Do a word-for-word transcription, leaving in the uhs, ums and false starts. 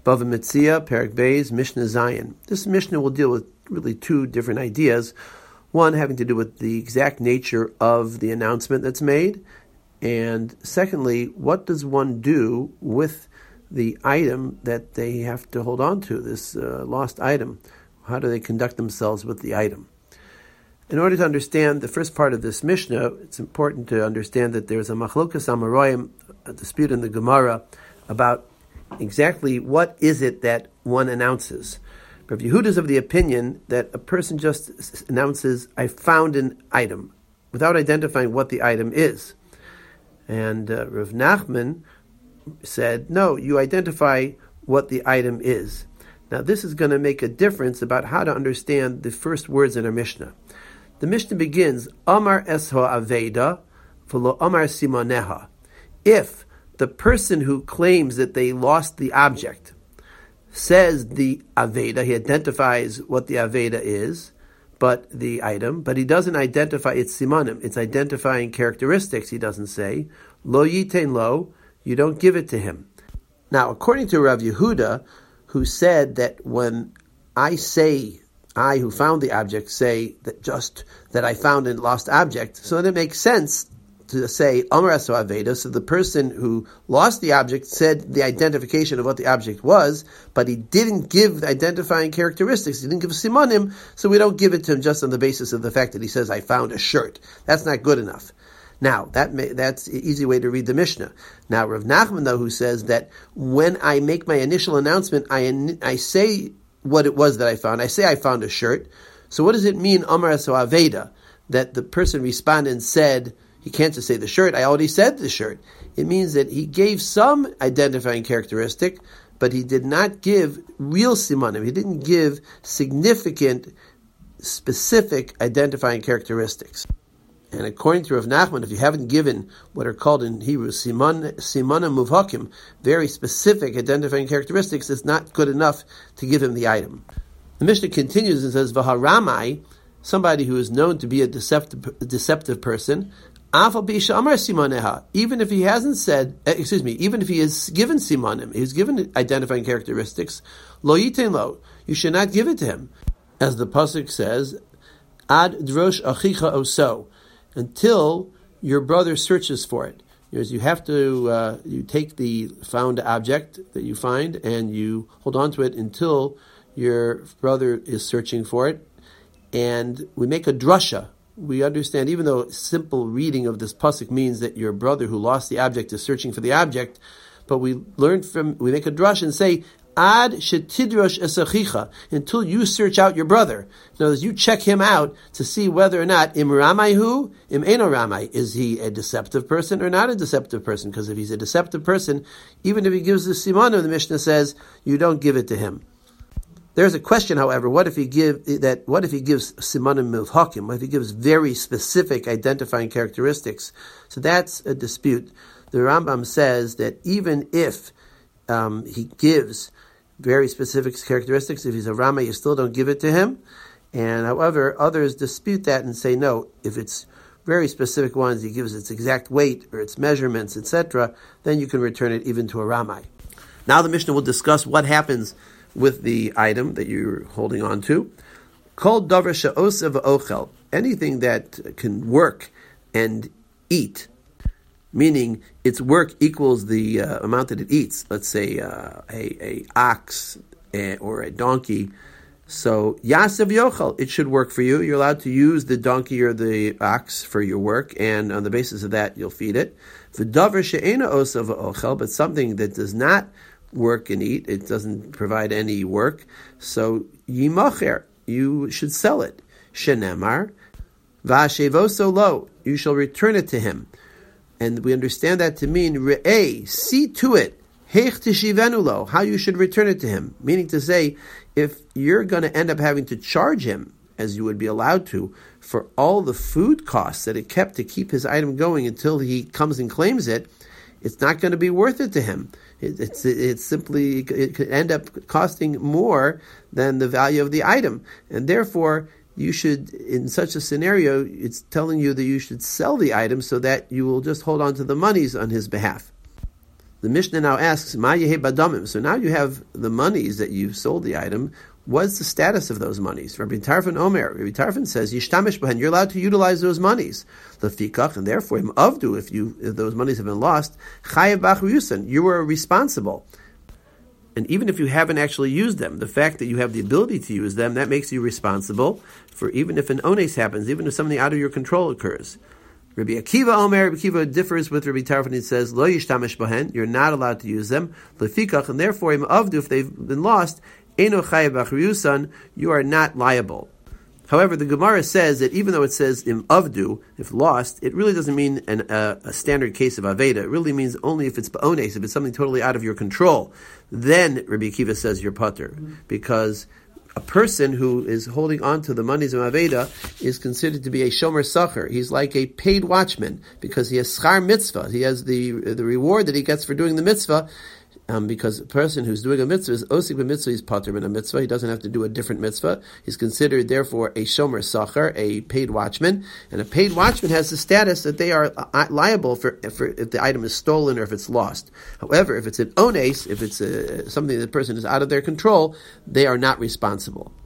Bava Metzia, Perek Beis, Mishnah Zayin. This Mishnah will deal with really two different ideas. One having to do with the exact nature of the announcement that's made, and secondly, what does one do with the item that they have to hold on to, this uh, lost item? How do they conduct themselves with the item? In order to understand the first part of this Mishnah, it's important to understand that there's a machlokas amoraim, a dispute in the Gemara, about exactly what is it that one announces. Rav Yehuda is of the opinion that a person just announces, I found an item, without identifying what the item is. And uh, Rav Nachman said, no, you identify what the item is. Now this is going to make a difference about how to understand the first words in our Mishnah. The Mishnah begins, Amar esho aveda, v'lo amar simoneha. If the person who claims that they lost the object says the aveda, he identifies what the aveda is, but the item, but he doesn't identify its simonim, its identifying characteristics, he doesn't say, lo yitein lo, you don't give it to him. Now, according to Rav Yehuda, who said that when I say, I who found the object, say that just that I found a lost object, so then it makes sense to say Amar Eso Aveda, so the person who lost the object said the identification of what the object was, but he didn't give the identifying characteristics, he didn't give simonim, so we don't give it to him just on the basis of the fact that he says, I found a shirt. That's not good enough. Now, that may, that's an easy way to read the Mishnah. Now, Rav Nachman, though, who says that when I make my initial announcement, I I say what it was that I found. I say I found a shirt. So what does it mean, Amar Eso Aveda, that the person responded and said, he can't just say the shirt, I already said the shirt. It means that he gave some identifying characteristic, but he did not give real simanim. He didn't give significant, specific identifying characteristics. And according to Rav Nachman, if you haven't given what are called in Hebrew siman, simanim muvhakim, very specific identifying characteristics, it's not good enough to give him the item. The Mishnah continues and says, Vaharamai, somebody who is known to be a deceptive, deceptive person, even if he hasn't said, excuse me, even if he is given simanim, he's given identifying characteristics, lo yitein lo, you should not give it to him. As the pasuk says, ad drosh achicha oso, until your brother searches for it. Because you have to, uh, you take the found object that you find and you hold on to it until your brother is searching for it. And we make a drasha. We understand, even though simple reading of this pasuk means that your brother who lost the object is searching for the object, but we learn from, we make a drasha and say, Ad shetidrosh esachicha, until you search out your brother. In other words, you check him out to see whether or not im ramaihu, im eno ramai, is he a deceptive person or not a deceptive person? Because if he's a deceptive person, even if he gives the simanim, the Mishnah says you don't give it to him. There's a question, however, what if he give that? What if he gives simanim milhakim? What if he gives very specific identifying characteristics? So that's a dispute. The Rambam says that even if um, he gives very specific characteristics, if he's a Rama, you still don't give it to him. And however, others dispute that and say, no, if it's very specific ones, he gives its exact weight or its measurements, et cetera, then you can return it even to a Ramai. Now the Mishnah will discuss what happens with the item that you're holding on to. Kol davar she'osa v'ochel, anything that can work and eat, meaning its work equals the uh, amount that it eats. Let's say uh, a, a ox uh, or a donkey. So yasev yochel, it should work for you. You're allowed to use the donkey or the ox for your work, and on the basis of that, you'll feed it. V'davar she'ena osa v'ochel, but something that does not work and eat, it doesn't provide any work. So yimacher, you should sell it. Shenemar v'ashevoso lo, you shall return it to him. And we understand that to mean, re'eh, see to it, heich tishivenu lo, how you should return it to him. Meaning to say, if you're going to end up having to charge him, as you would be allowed to, for all the food costs that it kept to keep his item going until he comes and claims it, it's not going to be worth it to him. It, it's it's simply, it could end up costing more than the value of the item. And therefore, you should, in such a scenario, it's telling you that you should sell the item so that you will just hold on to the monies on his behalf. The Mishnah now asks, Ma yehe badamim. So now you have the monies that you've sold the item. What's the status of those monies? Rabbi Tarfon Omer. Rabbi Tarfon says, Yishtamish b'hen, you're allowed to utilize those monies. Lefikach, and therefore, im avdu, if you if those monies have been lost, chayev b'ach riyusan, you are responsible. And even if you haven't actually used them, the fact that you have the ability to use them, that makes you responsible for even if an ones happens, even if something out of your control occurs. Rabbi Akiva Omer, Rabbi Akiva differs with Rabbi Tarfon. He says, Lo yishtamish b'hen, you're not allowed to use them. Lefikach, and therefore, im avdu, if they've been lost, eno chayev b'ach riyusan, you are not liable. However, the Gemara says that even though it says im avdu, if lost, it really doesn't mean an, uh, a standard case of aveda. It really means only if it's ba'ones, if it's something totally out of your control. Then Rabbi Akiva says you're patur, mm-hmm. because a person who is holding on to the monies of aveda is considered to be a shomer sacher. He's like a paid watchman because he has schar mitzvah. He has the the reward that he gets for doing the mitzvah. Um, because a person who's doing a mitzvah is osik b'mitzvah, he's patur in a mitzvah. He doesn't have to do a different mitzvah. He's considered, therefore, a shomer sacher, a paid watchman. And a paid watchman has the status that they are liable for, for if the item is stolen or if it's lost. However, if it's an ones, if it's a, something that the person is out of their control, they are not responsible.